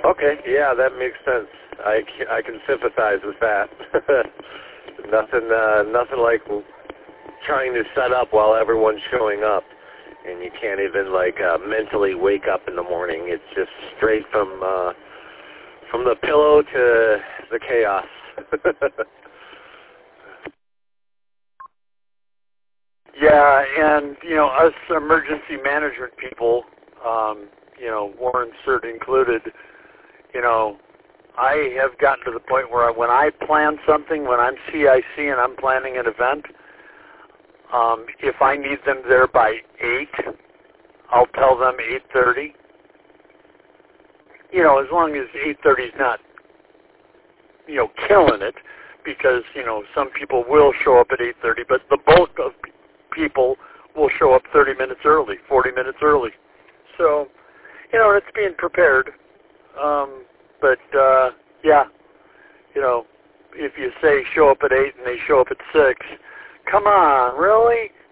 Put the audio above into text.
Okay, yeah, that makes sense. I can sympathize with that. Nothing like trying to set up while everyone's showing up, and you can't even like mentally wake up in the morning. It's just straight from the pillow to the chaos. Yeah, and us emergency management people, Warren Cert included, I have gotten to the point where when I plan something, when I'm CIC and I'm planning an event, if I need them there by 8, I'll tell them 8:30. As long as 8:30 is not, killing it, because, some people will show up at 8:30, but the bulk of people will show up 30 minutes early, 40 minutes early. So, it's being prepared. If you say show up at 8 and they show up at 6, come on, really?